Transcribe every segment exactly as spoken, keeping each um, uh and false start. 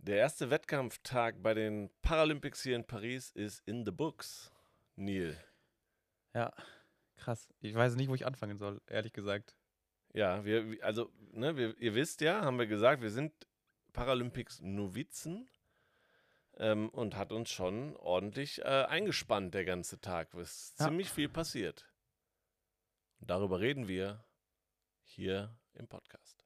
Der erste Wettkampftag bei den Paralympics hier in Paris ist in the books, Neil. Ja, krass. Ich weiß nicht, wo ich anfangen soll, ehrlich gesagt. Ja, wir, also, ne, wir, ihr wisst ja, haben wir gesagt, wir sind Paralympics-Novizen ähm, und hat uns schon ordentlich äh, eingespannt der ganze Tag. Es ist Ja. ziemlich viel passiert. Und darüber reden wir hier im Podcast.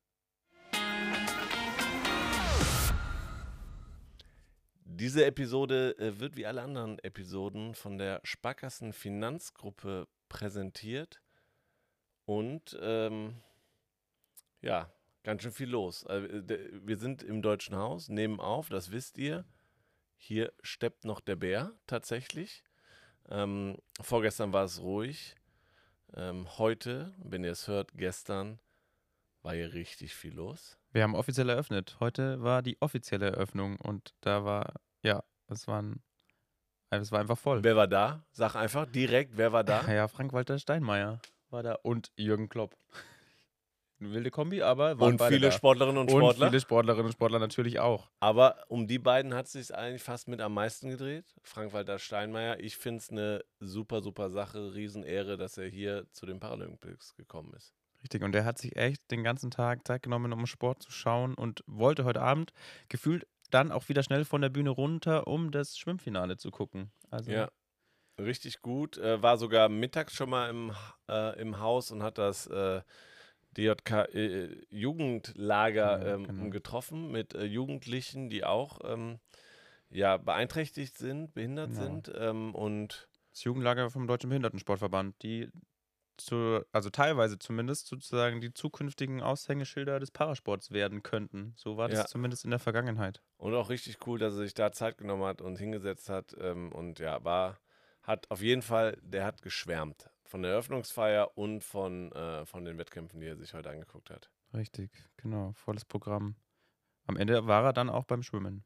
Diese Episode äh, wird wie alle anderen Episoden von der Sparkassen Finanzgruppe präsentiert und ähm, ja, ganz schön viel los. Also, de- wir sind im Deutschen Haus, nehmen auf, das wisst ihr. Hier steppt noch der Bär tatsächlich. Ähm, vorgestern war es ruhig. Ähm, heute, wenn ihr es hört, gestern war hier richtig viel los. Wir haben offiziell eröffnet. Heute war die offizielle Eröffnung und da war, ja, es waren, es war einfach voll. Wer war da? Sag einfach direkt, wer war da? Ja, Frank-Walter Steinmeier war da und Jürgen Klopp. Eine wilde Kombi, aber waren Und beide viele da. Sportlerinnen und Und Sportler. viele Sportlerinnen und Sportler natürlich auch. Aber um die beiden hat es sich eigentlich fast mit am meisten gedreht. Frank-Walter Steinmeier. Ich finde es eine super, super Sache. Riesenehre, dass er hier zu den Paralympics gekommen ist. Richtig, und der hat sich echt den ganzen Tag Zeit genommen, um Sport zu schauen und wollte heute Abend gefühlt dann auch wieder schnell von der Bühne runter, um das Schwimmfinale zu gucken. Also, Ja, richtig gut. Äh, war sogar mittags schon mal im, äh, im Haus und hat das äh, D J K äh, Jugendlager Genau, ähm, genau. getroffen mit äh, Jugendlichen, die auch ähm, ja, beeinträchtigt sind, behindert Genau. sind. Ähm, und Das Jugendlager vom Deutschen Behindertensportverband, die zu, also teilweise zumindest sozusagen die zukünftigen Aushängeschilder des Parasports werden könnten. So war das ja, zumindest in der Vergangenheit. und auch richtig cool, dass er sich da Zeit genommen hat und hingesetzt hat. Ähm, und ja, war, hat auf jeden Fall, der hat geschwärmt von der Eröffnungsfeier und von, äh, von den Wettkämpfen, die er sich heute angeguckt hat. Richtig, genau, volles Programm. Am Ende war er dann auch beim Schwimmen.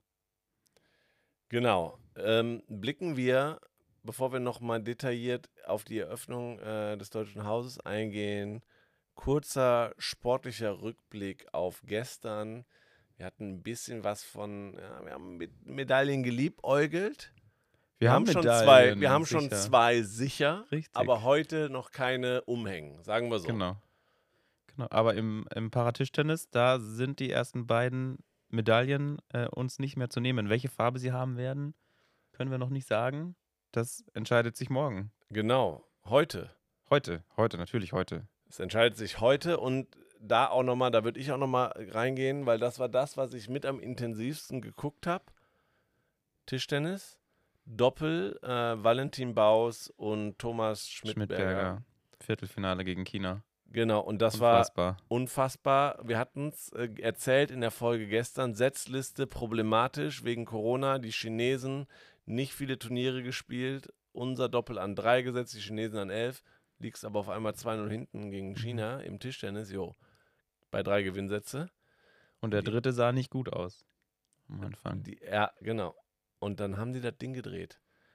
Genau. Ähm, blicken wir, bevor wir nochmal detailliert auf die Eröffnung äh, des Deutschen Hauses eingehen, kurzer sportlicher Rückblick auf gestern. Wir hatten ein bisschen was von, ja, wir haben mit Medaillen geliebäugelt. Wir, Wir haben haben schon zwei, Medaillen, wir haben schon sicher. zwei sicher, Richtig. aber heute noch keine umhängen, sagen wir so. Genau. Genau. Aber im, im Paratischtennis, da sind die ersten beiden Medaillen äh, uns nicht mehr zu nehmen. Welche Farbe sie haben werden, können wir noch nicht sagen. Das entscheidet sich morgen. Genau, heute. Heute, heute, natürlich heute. Es entscheidet sich heute und da auch nochmal, da würde ich auch nochmal reingehen, weil das war das, was ich mit am intensivsten geguckt habe. Tischtennis, Doppel, äh, Valentin Baus und Thomas Schmidberger. Schmidberger. Viertelfinale gegen China. Genau, und das Unfassbar. war unfassbar. Wir hatten es äh, erzählt in der Folge gestern, Setzliste problematisch wegen Corona, die Chinesen nicht viele Turniere gespielt, unser Doppel an drei gesetzt, die Chinesen an elf, liegst aber auf einmal zwei null hinten gegen China im Tischtennis, jo, bei drei Gewinnsätze. Und der Die- dritte sah nicht gut aus am Anfang. Die, ja, genau. Und dann haben die das Ding gedreht.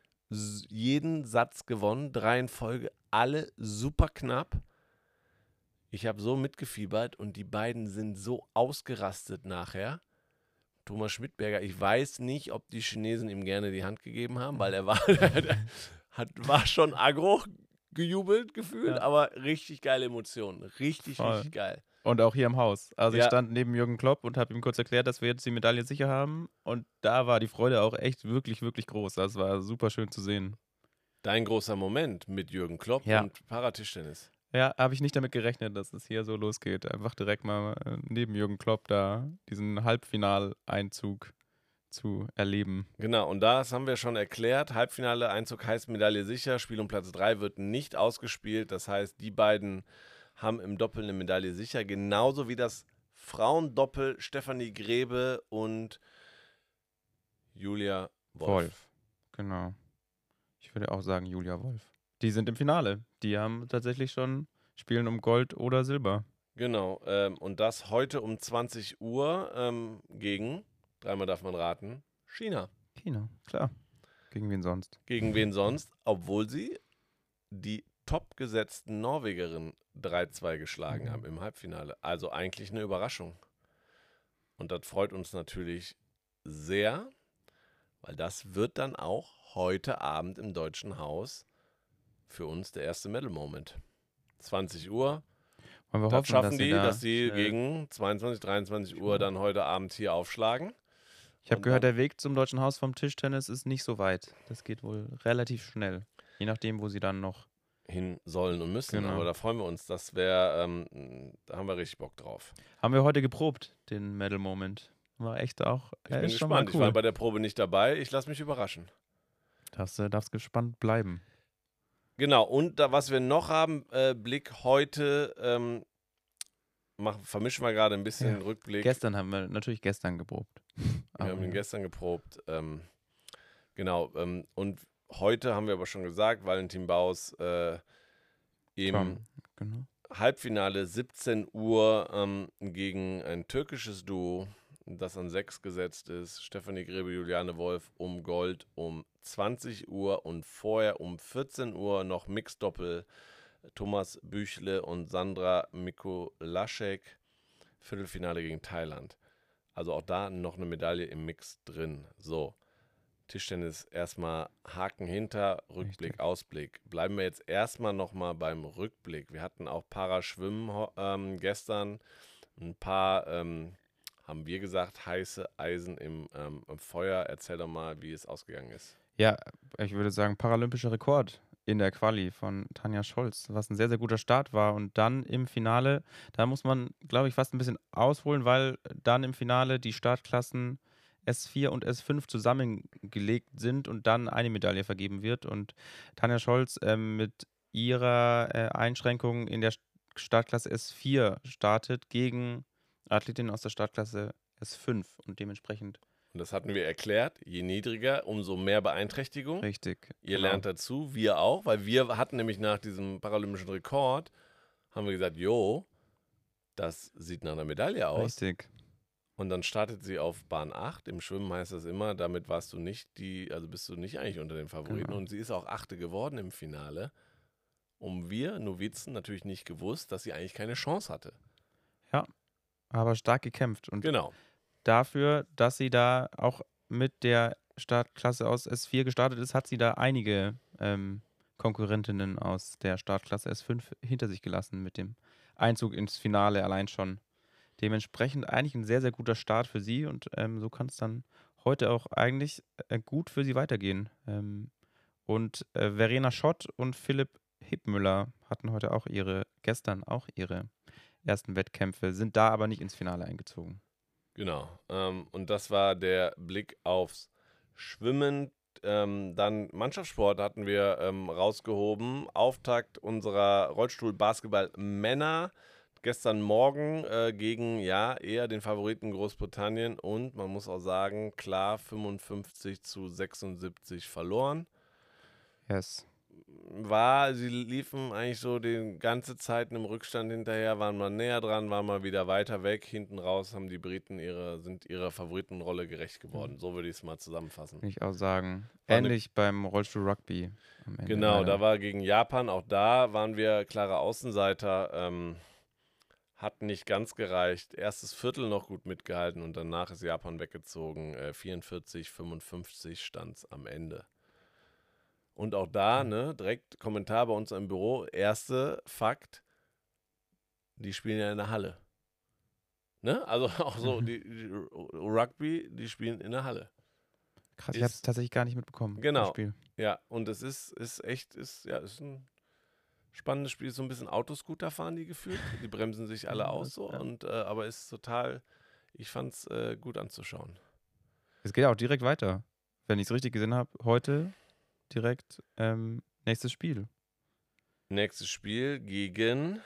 S jeden Satz gewonnen, drei in Folge, alle super knapp. Ich habe so mitgefiebert und die beiden sind so ausgerastet nachher. Thomas Schmidberger, ich weiß nicht, ob die Chinesen ihm gerne die Hand gegeben haben, weil er war, hat, war schon aggro gejubelt gefühlt, Ja. aber richtig geile Emotionen. Richtig, Voll. richtig geil. Und auch hier im Haus. Also Ja. ich stand neben Jürgen Klopp und habe ihm kurz erklärt, dass wir jetzt die Medaille sicher haben. Und da war die Freude auch echt wirklich, wirklich groß. Das war super schön zu sehen. Dein großer Moment mit Jürgen Klopp Ja. und Paratischtennis. Ja, habe ich nicht damit gerechnet, dass es hier so losgeht. Einfach direkt mal äh, neben Jürgen Klopp da diesen Halbfinaleinzug zu erleben. Genau, und das haben wir schon erklärt. Halbfinale-Einzug heißt Medaille sicher. Spiel um Platz drei wird nicht ausgespielt. Das heißt, die beiden haben im Doppel eine Medaille sicher. Genauso wie das Frauendoppel Stefanie Grebe und Julia Wolf. Wolf. Genau. Ich würde auch sagen Julia Wolf. Die sind im Finale. Die haben tatsächlich schon spielen um Gold oder Silber. Genau, ähm, und das heute um zwanzig Uhr ähm, gegen, dreimal darf man raten, China. China, klar. Gegen wen sonst? Gegen wen sonst? Obwohl sie die topgesetzten Norwegerinnen drei zwei geschlagen Mhm. haben im Halbfinale. Also eigentlich eine Überraschung. Und das freut uns natürlich sehr, weil das wird dann auch heute Abend im Deutschen Haus für uns der erste Medal Moment. zwanzig Uhr. Wollen wir Das hoffen, schaffen dass sie die, da dass sie schnell. gegen zweiundzwanzig, dreiundzwanzig Uhr dann heute Abend hier aufschlagen. Ich habe Und gehört, dann- der Weg zum Deutschen Haus vom Tischtennis ist nicht so weit. Das geht wohl relativ schnell. Je nachdem, wo sie dann noch. hin sollen und müssen. Genau. Aber da freuen wir uns. Das wäre, ähm, da haben wir richtig Bock drauf. Haben wir heute geprobt, den Medal Moment. War echt auch. Ich äh, bin ist schon mal gespannt. Ich war cool. bei der Probe nicht dabei. Ich lasse mich überraschen. Darfst, äh, darfst gespannt bleiben. Genau. Und da, was wir noch haben, äh, Blick heute, ähm, machen, vermischen wir gerade ein bisschen Ja. Rückblick. Gestern haben wir natürlich gestern geprobt. Wir Aber haben ihn ja. gestern geprobt. Ähm, genau. Ähm, und heute haben wir aber schon gesagt, Valentin Baus äh, im Schon, genau. Halbfinale siebzehn Uhr ähm, gegen ein türkisches Duo, das an sechs gesetzt ist. Stefanie Grebe, Juliane Wolf um Gold um zwanzig Uhr und vorher um vierzehn Uhr noch Mixdoppel Thomas Büchle und Sandra Mikulaschek. Viertelfinale gegen Thailand. Also auch da noch eine Medaille im Mix drin. So, Tischtennis erstmal Haken hinter, Rückblick, Richtig. Ausblick. Bleiben wir jetzt erstmal nochmal beim Rückblick. Wir hatten auch Paraschwimmen ho- ähm, gestern. Ein paar, ähm, haben wir gesagt, heiße Eisen im, ähm, im Feuer. Erzähl doch mal, wie es ausgegangen ist. Ja, ich würde sagen, paralympischer Rekord in der Quali von Tanja Scholz, was ein sehr, sehr guter Start war. Und dann im Finale, da muss man, glaube ich, fast ein bisschen ausholen, weil dann im Finale die Startklassen S vier und S fünf zusammengelegt sind und dann eine Medaille vergeben wird. Und Tanja Scholz ähm, mit ihrer äh, Einschränkung in der St- Startklasse S vier startet gegen Athletinnen aus der Startklasse S fünf und dementsprechend Und das hatten wir erklärt. Je niedriger, umso mehr Beeinträchtigung. richtig. Ihr genau. lernt dazu, wir auch, weil wir hatten nämlich nach diesem paralympischen Rekord, haben wir gesagt, jo, das sieht nach einer Medaille aus. Richtig. Und dann startet sie auf Bahn acht. Im Schwimmen heißt das immer, damit warst du nicht die, also bist du nicht eigentlich unter den Favoriten. Genau. Und sie ist auch Achte geworden im Finale. Und wir Novizen natürlich nicht gewusst, dass sie eigentlich keine Chance hatte. Aber stark gekämpft. Und Genau. dafür, dass sie da auch mit der Startklasse aus S vier gestartet ist, hat sie da einige ähm, Konkurrentinnen aus der Startklasse S fünf hinter sich gelassen mit dem Einzug ins Finale allein schon. Dementsprechend eigentlich ein sehr, sehr guter Start für sie und ähm, so kann es dann heute auch eigentlich äh, gut für sie weitergehen. Ähm, und äh, Verena Schott und Philipp Hippmüller hatten heute auch ihre, gestern auch ihre ersten Wettkämpfe, sind da aber nicht ins Finale eingezogen. Genau. Ähm, und das war der Blick aufs Schwimmen. Ähm, dann Mannschaftssport hatten wir ähm, rausgehoben. Auftakt unserer Rollstuhl-Basketball-Männer. Gestern Morgen äh, gegen, ja, eher den Favoriten Großbritannien. Und man muss auch sagen, klar, fünfundfünfzig zu sechsundsiebzig verloren. Yes. War, sie liefen eigentlich so die ganze Zeit im Rückstand hinterher, waren mal näher dran, waren mal wieder weiter weg. Hinten raus haben die Briten ihre, sind ihrer Favoritenrolle gerecht geworden. So würde ich es mal zusammenfassen. Würde ich auch sagen. War eine- Ähnlich beim Rollstuhl Rugby am Ende. Genau, leider. da war gegen Japan, auch da waren wir klare Außenseiter, ähm, hat nicht ganz gereicht. Erstes Viertel noch gut mitgehalten und danach ist Japan weggezogen. Äh, vierundvierzig, fünfundfünfzig stand es am Ende. Und auch da, ne, direkt Kommentar bei uns im Büro. Erste Fakt, die spielen ja in der Halle. Ne? Also auch so, Mhm. die, die Rugby, die spielen in der Halle. Krass, ich habe es ist- tatsächlich gar nicht mitbekommen. Genau. Das Spiel. Ja, und es ist, ist echt, ist, ja, ist ein spannendes Spiel. So ein bisschen Autoscooter fahren die gefühlt. Die bremsen sich alle Ja, aus das- so. ja. Und, äh, aber ist total, ich fand's äh, gut anzuschauen. Es geht ja auch direkt weiter. Wenn ich es richtig gesehen habe, heute direkt ähm, nächstes Spiel. Nächstes Spiel gegen,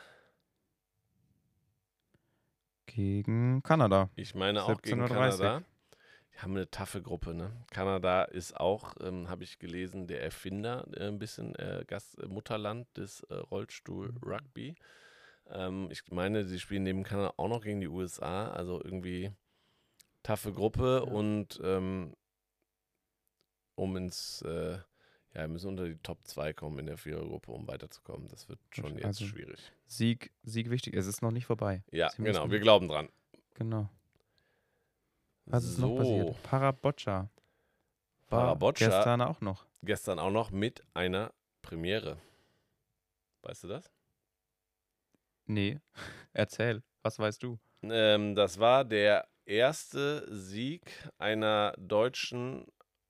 Gegen Kanada. ich meine auch gegen siebzehn Uhr dreißig. Kanada. Die haben eine taffe Gruppe, ne? Kanada ist auch, ähm, habe ich gelesen, der Erfinder, äh, ein bisschen äh, Gast, äh, Mutterland des äh, Rollstuhl-Rugby. Ähm, ich meine, sie spielen neben Kanada auch noch gegen die U S A, also irgendwie taffe Gruppe Ja. und ähm, um ins, äh, ja, wir müssen unter die Top zwei kommen in der Vierergruppe, um weiterzukommen. Das wird schon jetzt Also- schwierig. Sieg, Sieg wichtig. Es ist noch nicht vorbei. Ja, Sie müssen- genau, wir glauben dran. Genau. Was ist noch So, passiert? Paraboccia. War Paraboccia gestern auch noch. gestern auch noch mit einer Premiere. Weißt du das? Nee, erzähl. Was weißt du? Ähm, das war der erste Sieg einer deutschen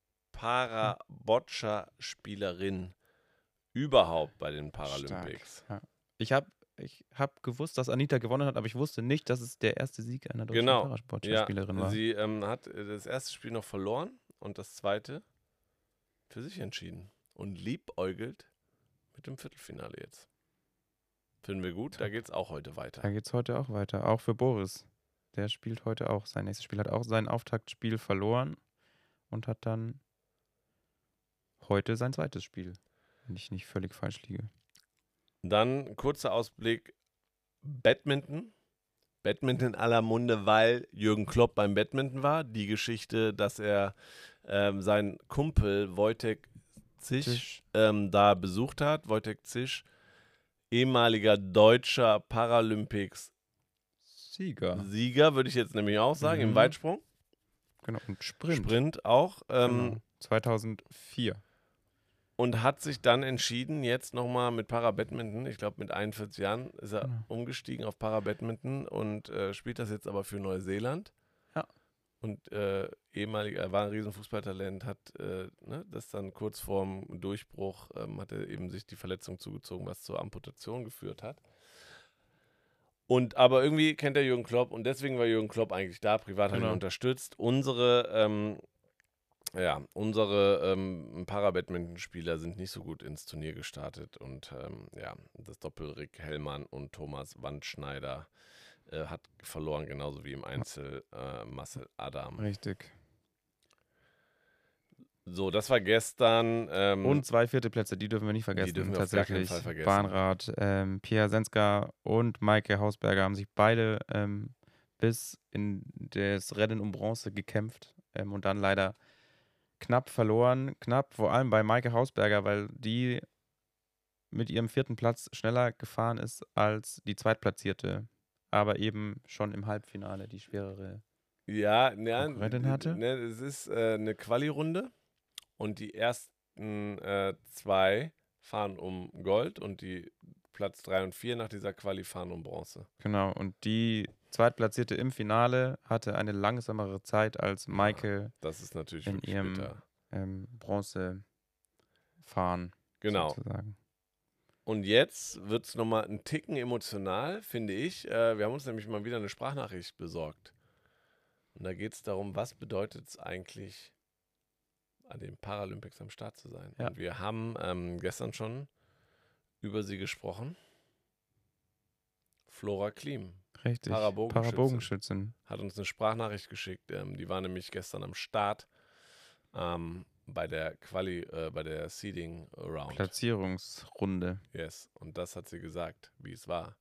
Paraboccia-Spielerin überhaupt bei den Paralympics. Ja. Ich habe ich hab gewusst, dass Anita gewonnen hat, aber ich wusste nicht, dass es der erste Sieg einer deutschen Genau. Ja, Parasportlerspielerin war. sie ähm, hat äh, das erste Spiel noch verloren und das zweite für sich entschieden und liebäugelt mit dem Viertelfinale jetzt. Finden wir gut, da geht es auch heute weiter. Da geht es heute auch weiter. Auch für Boris. Der spielt heute auch. Sein nächstes Spiel hat auch sein Auftaktspiel verloren und hat dann heute sein zweites Spiel. Wenn ich nicht völlig falsch liege. Dann kurzer Ausblick: Badminton. Badminton in aller Munde, weil Jürgen Klopp beim Badminton war. Die Geschichte, dass er ähm, seinen Kumpel Wojtek Zisch Zisch. ähm, da besucht hat. Wojtek Zisch, ehemaliger deutscher Paralympics Sieger. Sieger, würde ich jetzt nämlich auch sagen, Mhm. im Weitsprung. Genau, und Sprint. Sprint auch. Ähm, Genau. zweitausendvier. Und hat sich dann entschieden, jetzt nochmal mit Para-Badminton, ich glaube mit einundvierzig Jahren, ist er Genau. umgestiegen auf Para-Badminton und äh, spielt das jetzt aber für Neuseeland. Ja. Und äh, ehemalig, er war ein Riesenfußballtalent, hat äh, ne, das dann kurz vorm Durchbruch, ähm, hat er eben sich die Verletzung zugezogen, was zur Amputation geführt hat. Und aber irgendwie kennt er Jürgen Klopp und deswegen war Jürgen Klopp eigentlich da, privat hat ihn Genau. unterstützt. Unsere ähm, Ja, unsere ähm, Para-Badminton-Spieler sind nicht so gut ins Turnier gestartet und ähm, ja, das Doppel Rick Hellmann und Thomas Wandschneider äh, hat verloren, genauso wie im Einzel äh, Marcel Adam. Richtig. So, das war gestern. Ähm, Und zwei vierte Plätze, die dürfen wir nicht vergessen. Die dürfen wir auf gar keinen tatsächlich. Fall vergessen. Bahnrad, ähm, Pia Senska und Maike Hausberger haben sich beide ähm, bis in das Rennen um Bronze gekämpft ähm, und dann leider knapp verloren. Knapp, vor allem bei Maike Hausberger, weil die mit ihrem vierten Platz schneller gefahren ist als die Zweitplatzierte, aber eben schon im Halbfinale die schwerere ja, ja, Konkurrentin hatte. Ne, es ist äh, eine Quali-Runde und die ersten äh, zwei fahren um Gold und die Platz drei und vier nach dieser Quali fahren um Bronze. Genau, und die Zweitplatzierte im Finale hatte eine langsamere Zeit als Maike Das ist natürlich in wirklich ihrem bitter. ähm, Bronzefahren. Genau. Sozusagen. Und jetzt wird es nochmal einen Ticken emotional, finde ich. Äh, wir haben uns nämlich mal wieder eine Sprachnachricht besorgt. Und da geht es darum, was bedeutet es eigentlich, an den Paralympics am Start zu sein. Ja. Und wir haben ähm, gestern schon über sie gesprochen. Flora Klim, Richtig. Parabogenschützin, Parabogenschützin. hat uns eine Sprachnachricht geschickt. Ähm, die war nämlich gestern am Start ähm, bei der Quali, äh, bei der Seeding Round. Platzierungsrunde. Yes. Und das hat sie gesagt, wie es war.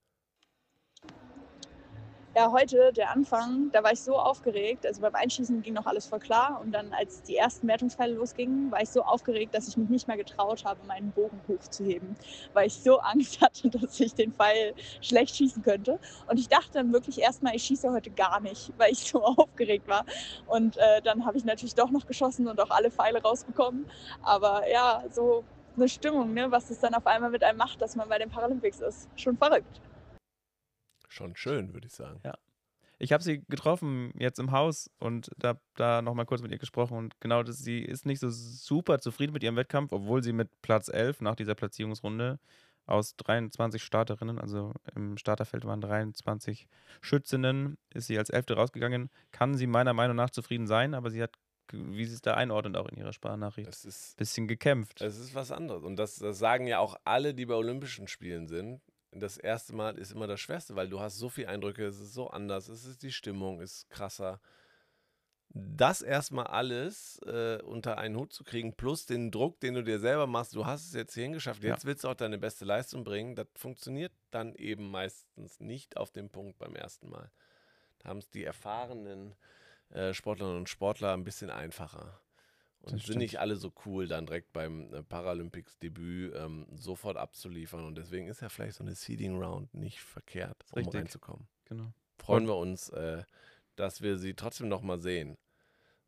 Ja, heute, der Anfang, da war ich so aufgeregt. Also beim Einschießen ging noch alles voll klar. Und dann, als die ersten Wertungsteile losgingen, war ich so aufgeregt, dass ich mich nicht mehr getraut habe, meinen Bogen hochzuheben. Weil ich so Angst hatte, dass ich den Pfeil schlecht schießen könnte. Und ich dachte dann wirklich erstmal, ich schieße heute gar nicht, weil ich so aufgeregt war. Und äh, dann habe ich natürlich doch noch geschossen und auch alle Pfeile rausbekommen. Aber ja, so eine Stimmung, ne, was es dann auf einmal mit einem macht, dass man bei den Paralympics ist. Schon verrückt. Schon schön, würde ich sagen. Ja. Ich habe sie getroffen jetzt im Haus und da, da nochmal kurz mit ihr gesprochen. Und genau, das, sie ist nicht so super zufrieden mit ihrem Wettkampf, obwohl sie mit Platz elf nach dieser Platzierungsrunde aus dreiundzwanzig Starterinnen, also im Starterfeld waren dreiundzwanzig Schützinnen, ist sie als Elfte rausgegangen. Kann sie meiner Meinung nach zufrieden sein, aber sie hat, wie sie es da einordnet, auch in ihrer Sprachnachricht, Es ist, ein bisschen gekämpft. es ist was anderes. Und das, das sagen ja auch alle, die bei Olympischen Spielen sind. Das erste Mal ist immer das Schwerste, weil du hast so viele Eindrücke, es ist so anders, es ist die Stimmung, es ist krasser. Das erstmal alles äh, unter einen Hut zu kriegen, plus den Druck, den du dir selber machst, du hast es jetzt hierhin geschafft, jetzt Ja. willst du auch deine beste Leistung bringen, das funktioniert dann eben meistens nicht auf dem Punkt beim ersten Mal. Da haben es die erfahrenen äh, Sportlerinnen und Sportler ein bisschen einfacher. Und Das sind stimmt. nicht alle so cool, dann direkt beim äh, Paralympics-Debüt ähm, sofort abzuliefern. Und deswegen ist ja vielleicht so eine Seeding-Round nicht verkehrt, um Richtig. reinzukommen. Genau. Freuen Und- wir uns, äh, dass wir sie trotzdem nochmal sehen.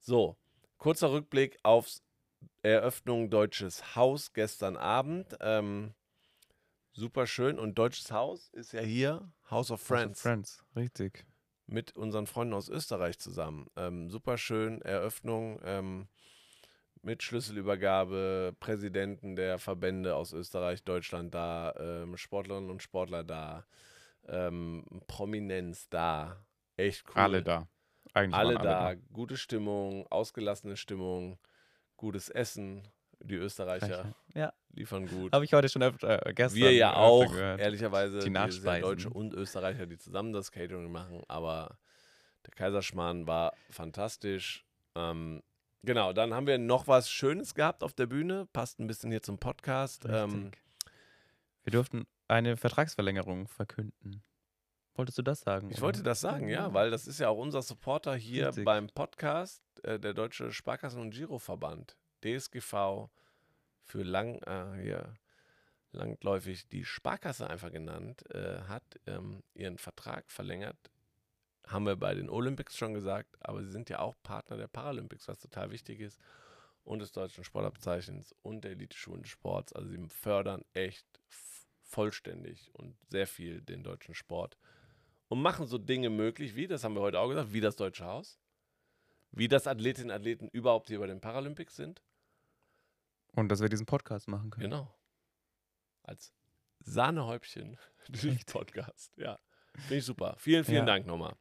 So, kurzer Rückblick aufs Eröffnung Deutsches Haus gestern Abend. Ähm, super schön. Und Deutsches Haus ist ja hier House of Friends. House of Friends, richtig. Mit unseren Freunden aus Österreich zusammen. Ähm, super schön, Eröffnung ähm, mit Schlüsselübergabe, Präsidenten der Verbände aus Österreich, Deutschland da, ähm, Sportlerinnen und Sportler da, ähm, Prominenz da. Echt cool. Alle da. Eigentlich Alle, waren alle da. da. Gute Stimmung, ausgelassene Stimmung, gutes Essen. Die Österreicher Ja, liefern gut. habe ich heute schon öfter, äh, gestern Wir ja öfter auch, gehört. ehrlicherweise, Die die sind ja Nachspeisen. Deutsche und Österreicher, die zusammen das Catering machen, aber der Kaiserschmarrn war fantastisch. Ähm, genau, dann haben wir noch was Schönes gehabt auf der Bühne, passt ein bisschen hier zum Podcast. Ähm, Richtig. Wir durften eine Vertragsverlängerung verkünden. Wolltest du das sagen? ich oder? wollte das sagen, ja, weil das ist ja auch unser Supporter hier Richtig. beim Podcast, äh, der Deutsche Sparkassen- und Giroverband, D S G V, für lang, äh, hier, langläufig die Sparkasse einfach genannt, äh, hat ähm, ihren Vertrag verlängert. Haben wir bei den Olympics schon gesagt, aber sie sind ja auch Partner der Paralympics, was total wichtig ist, und des Deutschen Sportabzeichens und der Elite-Schulen des Sports. Also sie fördern echt f- vollständig und sehr viel den deutschen Sport und machen so Dinge möglich, wie, das haben wir heute auch gesagt, wie das Deutsche Haus, wie das Athletinnen und Athleten überhaupt hier bei den Paralympics sind. Und dass wir diesen Podcast machen können. Genau. Als Sahnehäubchen dieses Richtig. Podcast. Ja, finde ich super. Vielen, vielen Ja. Dank nochmal.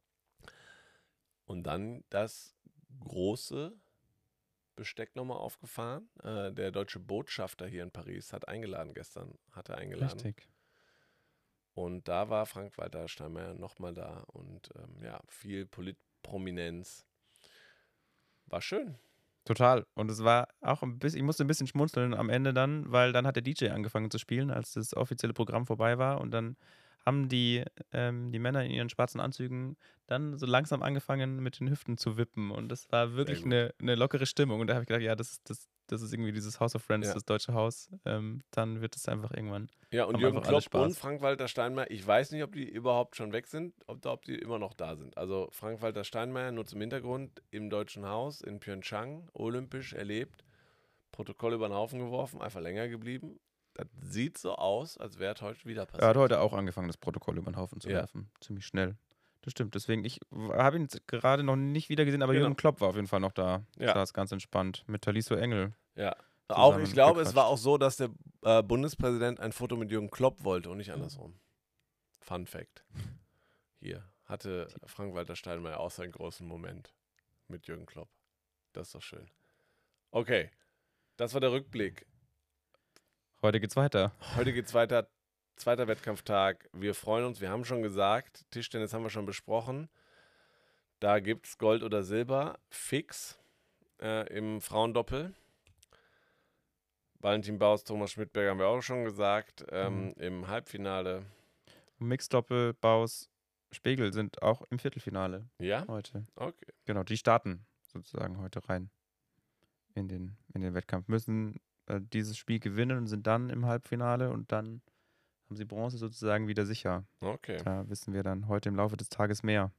Und dann das große Besteck nochmal aufgefahren. Äh, der deutsche Botschafter hier in Paris hat eingeladen gestern, hatte eingeladen. Richtig. Und da war Frank-Walter Steinmeier nochmal da und ähm, ja, viel Politprominenz. War schön. Total. Und es war auch ein bisschen, ich musste ein bisschen schmunzeln am Ende dann, weil dann hat der D J angefangen zu spielen, als das offizielle Programm vorbei war. Und dann haben die, ähm, die Männer in ihren schwarzen Anzügen dann so langsam angefangen, mit den Hüften zu wippen. Und das war wirklich gut. eine, eine lockere Stimmung. Und da habe ich gedacht, ja, das, das, das ist irgendwie dieses House of Friends, Ja. das deutsche Haus. Ähm, dann wird es einfach irgendwann. Ja, und Haben Jürgen einfach alle Klopp und Spaß. Frank-Walter Steinmeier, ich weiß nicht, ob die überhaupt schon weg sind, ob, ob die immer noch da sind. Also Frank-Walter Steinmeier, nur zum Hintergrund, im Deutschen Haus in Pyeongchang, olympisch erlebt, Protokoll über den Haufen geworfen, einfach länger geblieben. Das sieht so aus, als wäre es heute wieder passiert. Er hat heute auch angefangen, das Protokoll über den Haufen zu Ja. werfen. Ziemlich schnell. Das stimmt. Deswegen, ich habe ihn jetzt gerade noch nicht wieder gesehen, aber Genau. Jürgen Klopp war auf jeden Fall noch da. Ja. Saß ganz entspannt. Mit Taliso Engel. Ja. Auch, ich zusammen glaube, es war gequatscht. auch so, dass der äh, Bundespräsident ein Foto mit Jürgen Klopp wollte und nicht andersrum. Fun Fact. Hier hatte Frank-Walter Steinmeier auch seinen großen Moment mit Jürgen Klopp. Das ist doch schön. Okay, das war der Rückblick. Heute geht's weiter. Heute geht's weiter. Zweiter Wettkampftag. Wir freuen uns. Wir haben schon gesagt, Tischtennis haben wir schon besprochen. Da gibt's Gold oder Silber fix äh, im Frauendoppel. Valentin Baus, Thomas Schmidberger haben wir auch schon gesagt. Ähm, Mhm. Im Halbfinale. Mixdoppel, Baus, Spiegel sind auch im Viertelfinale Ja? heute. Okay. Genau, die starten sozusagen heute rein in den, in den Wettkampf. Müssen äh, dieses Spiel gewinnen und sind dann im Halbfinale und dann haben sie Bronze sozusagen wieder sicher. Okay. Da wissen wir dann heute im Laufe des Tages mehr.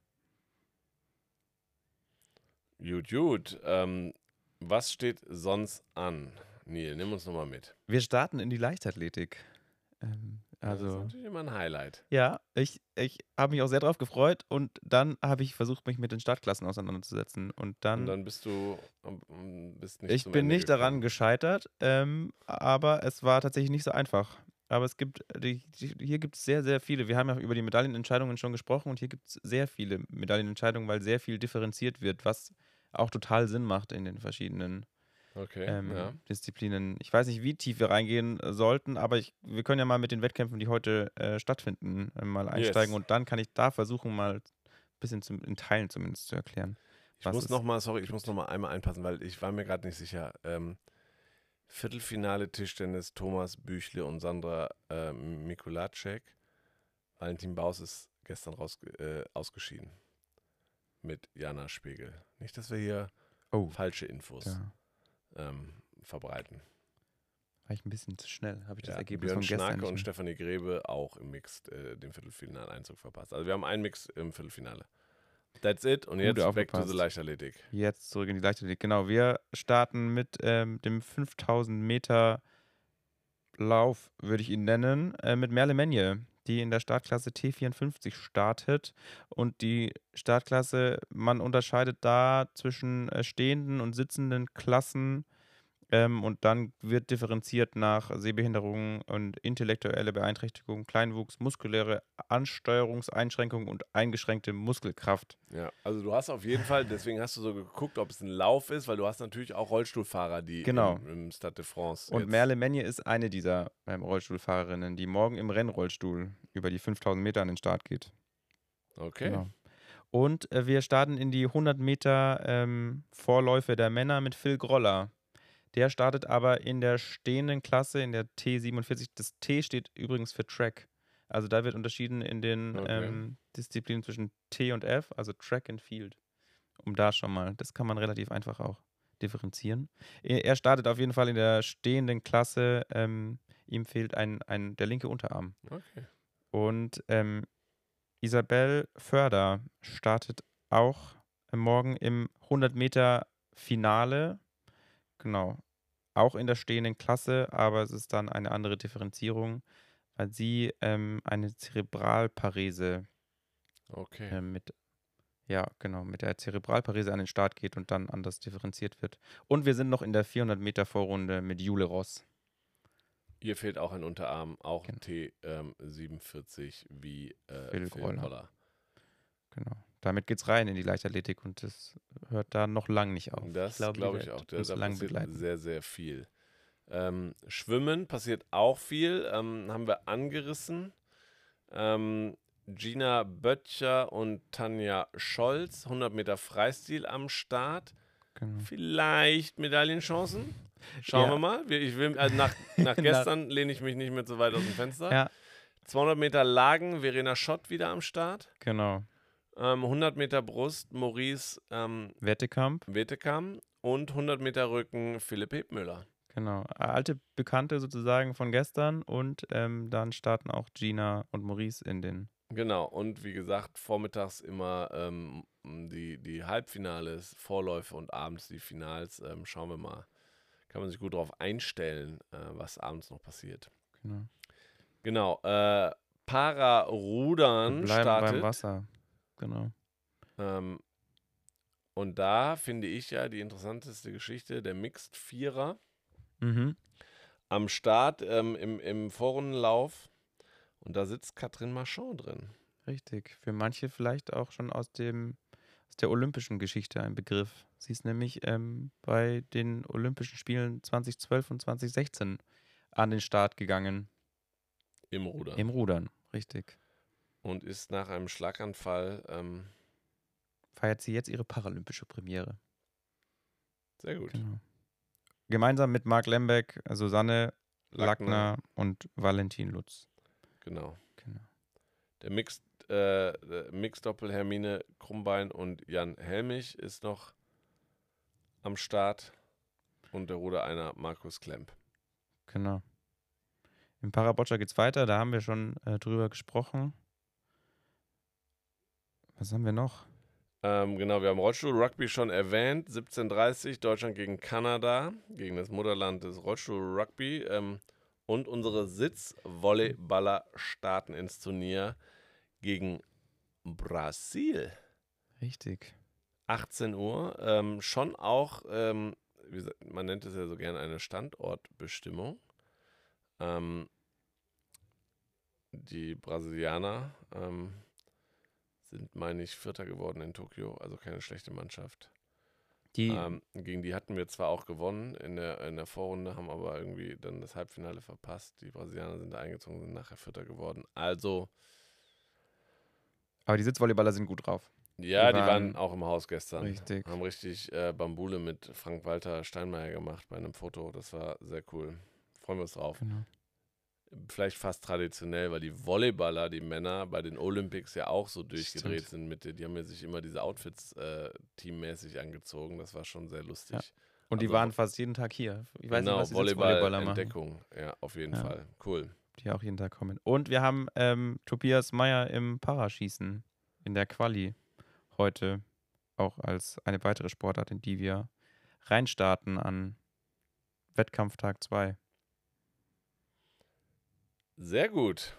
Gut, gut. Ähm, was steht sonst an? Neil, nimm uns nochmal mit. Wir starten in die Leichtathletik. Ähm, das ist also, natürlich immer ein Highlight. ja, ich, ich habe mich auch sehr drauf gefreut und dann habe ich versucht, mich mit den Startklassen auseinanderzusetzen. Und dann, Und dann bist du ähm, bist nicht ich zum bin Ende nicht daran gekommen. gescheitert, ähm, aber es war tatsächlich nicht so einfach. Aber es gibt, die, die, hier gibt es sehr, sehr viele. Wir haben ja über die Medaillenentscheidungen schon gesprochen und hier gibt es sehr viele Medaillenentscheidungen, weil sehr viel differenziert wird, was auch total Sinn macht in den verschiedenen Okay, ähm, ja. Disziplinen. Ich weiß nicht, wie tief wir reingehen äh, sollten, aber ich, wir können ja mal mit den Wettkämpfen, die heute äh, stattfinden, äh, mal einsteigen Yes. und dann kann ich da versuchen, mal ein bisschen zum, in Teilen zumindest zu erklären. Ich was muss es noch mal, sorry, ich muss noch mal einmal einpassen, weil ich war mir gerade nicht sicher. Ähm, Viertelfinale Tischtennis, Thomas Büchle und Sandra äh, Mikulacek. Valentin Baus ist gestern raus, äh, ausgeschieden mit Jana Spiegel. Nicht, dass wir hier Oh, falsche Infos da ähm, verbreiten. war ich ein bisschen zu schnell. Habe ich das Ja, Ergebnis Björn von gestern Schnarke nicht und mehr. Stefanie Grebe auch im Mixed äh, den Viertelfinaleinzug verpasst. Also wir haben einen Mix im Viertelfinale. That's it. Und Gut jetzt back to aufgepasst. the Leichtathletik. Jetzt zurück in die Leichtathletik. Genau, wir starten mit ähm, dem fünftausend Meter Lauf, würde ich ihn nennen, äh, mit Merle Menje, die in der Startklasse T vierundfünfzig startet. Und die Startklasse, man unterscheidet da zwischen äh, stehenden und sitzenden Klassen. Ähm, und dann wird differenziert nach Sehbehinderungen und intellektuelle Beeinträchtigung, Kleinwuchs, muskuläre Ansteuerungseinschränkungen und eingeschränkte Muskelkraft. Ja, also du hast auf jeden Fall, deswegen hast du so geguckt, ob es ein Lauf ist, weil du hast natürlich auch Rollstuhlfahrer, die Genau. im, im Stade de France Und jetzt- Merle Menje ist eine dieser ähm, Rollstuhlfahrerinnen, die morgen im Rennrollstuhl über die fünftausend Meter an den Start geht. Okay. Genau. Und äh, wir starten in die hundert Meter ähm, Vorläufe der Männer mit Phil Groller. Der startet aber in der stehenden Klasse, in der T siebenundvierzig. Das T steht übrigens für Track. Also da wird unterschieden in den Okay. ähm, Disziplinen zwischen T und F, also Track and Field. Um da schon mal, das kann man relativ einfach auch differenzieren. Er er startet auf jeden Fall in der stehenden Klasse. Ähm, ihm fehlt ein, ein, der linke Unterarm. Okay. Und ähm, Isabel Förder startet auch äh, morgen im hundert Meter Finale. Genau. Auch in der stehenden Klasse, aber es ist dann eine andere Differenzierung, weil sie ähm, eine Zerebralparese Okay. äh, mit, ja, genau, mit der Zerebralparese an den Start geht und dann anders differenziert wird. Und wir sind noch in der vierhundert Meter Vorrunde mit Jule Ross. Ihr fehlt auch ein Unterarm, auch Genau. T siebenundvierzig wie äh, Phil Phil Groller. Groller. Genau. Damit geht's rein in die Leichtathletik und das hört da noch lang nicht auf. Das glaube, die glaube ich wird auch. Da, uns da lang passiert begleiten. sehr, sehr viel. Ähm, Schwimmen passiert auch viel. Ähm, haben wir angerissen. Ähm, Gina Böttcher und Tanja Scholz, hundert Meter Freistil am Start. Genau. Vielleicht Medaillenchancen. Schauen Ja. wir mal. Wir- Ich will, also nach, nach gestern lehne ich mich nicht mehr so weit aus dem Fenster. Ja, zweihundert Meter Lagen, Verena Schott wieder am Start. genau. Ähm, hundert Meter Brust, Maurice ähm, Wettekamp. Wetekam. Und hundert Meter Rücken, Philipp Hebmüller. Genau, alte Bekannte sozusagen von gestern und ähm, dann starten auch Gina und Maurice in den. Genau, und wie gesagt, vormittags immer ähm, die, die Halbfinales, Vorläufe und abends die Finals. Ähm, schauen wir mal. Kann man sich gut darauf einstellen, äh, was abends noch passiert. Genau. Genau, äh, Para-Rudern Wir bleiben startet. beim Wasser. Genau. Ähm, und da finde ich ja die interessanteste Geschichte, der Mixed Vierer Mhm. am Start ähm, im, im Vorrundenlauf. Und da sitzt Katrin Marchand drin. Richtig. Für manche vielleicht auch schon aus dem aus der olympischen Geschichte ein Begriff. Sie ist nämlich ähm, bei den Olympischen Spielen zweitausendzwölf und zweitausendsechzehn an den Start gegangen. Im Rudern. Im Rudern, richtig. Und ist nach einem Schlaganfall ähm, Feiert sie jetzt ihre paralympische Premiere. sehr gut. Genau. Gemeinsam mit Marc Lembeck, Susanne Lackner, Lackner. und Valentin Lutz. Genau. Genau. Der Mixed, äh, der Mixed-Doppel Hermine Krumbein und Jan Helmich ist noch am Start. Und der Ruder einer Markus Klemp. Genau. Im Paraboccia geht's weiter, da haben wir schon äh, drüber gesprochen. Was haben wir noch? Ähm, genau, wir haben Rollstuhl-Rugby schon erwähnt. siebzehn Uhr dreißig, Deutschland gegen Kanada, gegen das Mutterland des Rollstuhl-Rugby. Ähm, und unsere Sitzvolleyballer starten ins Turnier gegen Brasil. Richtig. achtzehn Uhr. Ähm, schon auch, ähm, wie gesagt, man nennt es ja so gerne eine Standortbestimmung. Ähm, die Brasilianer ähm, sind, meine ich, Vierter geworden in Tokio, also keine schlechte Mannschaft. Die, Ähm, gegen die hatten wir zwar auch gewonnen in der, in der Vorrunde, haben aber irgendwie dann das Halbfinale verpasst. Die Brasilianer sind da eingezogen, sind nachher Vierter geworden. Also, aber die Sitzvolleyballer sind gut drauf. ja, Die die waren, waren auch im Haus gestern. richtig. Haben richtig äh, Bambule mit Frank-Walter Steinmeier gemacht bei einem Foto. Das war sehr cool. Freuen wir uns drauf. Genau. Vielleicht fast traditionell, weil die Volleyballer, die Männer, bei den Olympics ja auch so durchgedreht Stimmt. sind. Mit, die haben ja sich immer diese Outfits äh, teammäßig angezogen. Das war schon sehr lustig. Ja. Und die Also, waren fast jeden Tag hier. Ich weiß genau, nicht, was die Sitzvolleyballer machen. Volleyball-Entdeckung. Ja, auf jeden Ja. Fall. Cool. Die auch jeden Tag kommen. Und wir haben ähm, Tobias Meyer im Paraschießen in der Quali heute auch als eine weitere Sportart, in die wir reinstarten an Wettkampftag zwei. Sehr gut.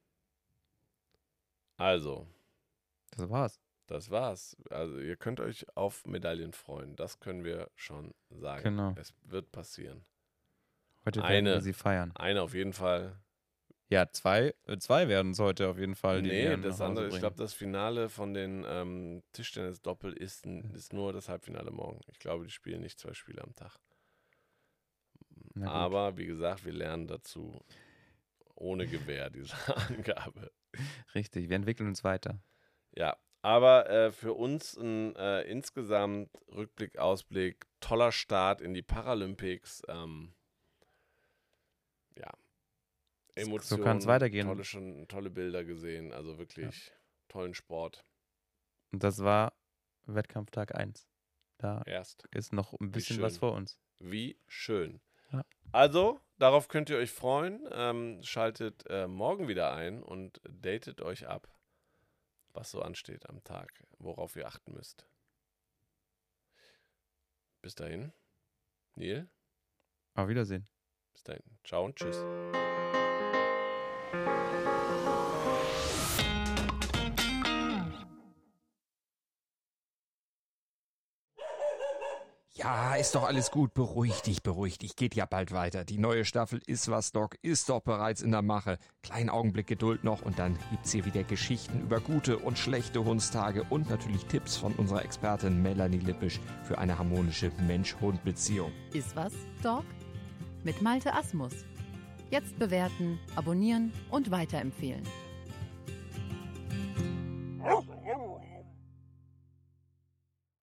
Also, Das war's. das war's. Also ihr könnt euch auf Medaillen freuen. Das können wir schon sagen. Genau. Es wird passieren. Heute Eine. werden wir sie feiern. Eine auf jeden Fall. Ja, zwei, äh, zwei werden es heute auf jeden Fall. Die Nee, wir das nach Hause andere, ich bringen. glaube, das Finale von den ähm, Tischtennis-Doppel ist, n- ist nur das Halbfinale morgen. Ich glaube, die spielen nicht zwei Spiele am Tag. Na gut. Aber wie gesagt, wir lernen dazu ohne Gewähr diese Angabe. Richtig, wir entwickeln uns weiter. Ja, aber äh, für uns ein äh, insgesamt Rückblick, Ausblick, toller Start in die Paralympics. Ähm, ja, Emotionen, kann's weitergehen. Tolle, schon, tolle Bilder gesehen, also wirklich tollen Sport. Und das war Wettkampftag eins. Da Erst. ist noch ein bisschen was schön. vor uns. Wie schön. Ja. Also, darauf könnt ihr euch freuen. Ähm, schaltet äh, morgen wieder ein und datet euch ab, was so ansteht am Tag, worauf ihr achten müsst. Bis dahin. Neil, Auf Wiedersehen. bis dahin. Ciao und tschüss. Ja, ist doch alles gut. Beruhig dich, beruhig dich. Geht ja bald weiter. Die neue Staffel Ist was, Doc ist doch bereits in der Mache. Kleinen Augenblick Geduld noch und dann gibt's hier wieder Geschichten über gute und schlechte Hundstage und natürlich Tipps von unserer Expertin Melanie Lippisch für eine harmonische Mensch-Hund-Beziehung. Ist was, Dog? Mit Malte Asmus. Jetzt bewerten, abonnieren und weiterempfehlen.